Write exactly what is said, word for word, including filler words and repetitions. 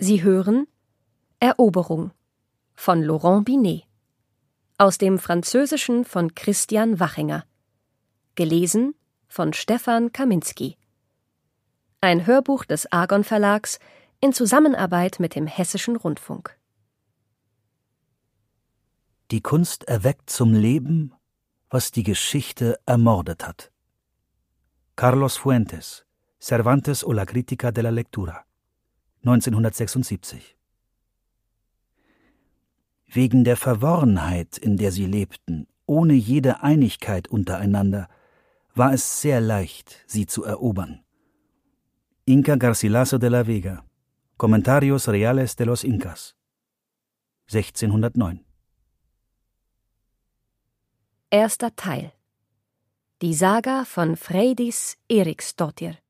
Sie hören Eroberung von Laurent Binet, aus dem Französischen von Christian Wachinger, gelesen von Stefan Kaminski. Ein Hörbuch des Argon Verlags in Zusammenarbeit mit dem Hessischen Rundfunk. Die Kunst erweckt zum Leben, was die Geschichte ermordet hat. Carlos Fuentes, Cervantes o la Crítica de la Lectura, neunzehnhundertsechsundsiebzig. Wegen der Verworrenheit, in der sie lebten, ohne jede Einigkeit untereinander, war es sehr leicht, sie zu erobern. Inca Garcilaso de la Vega, Comentarios Reales de los Incas, sechzehnhundertneun. Erster Teil. Die Saga von Freydis Eriksdottir.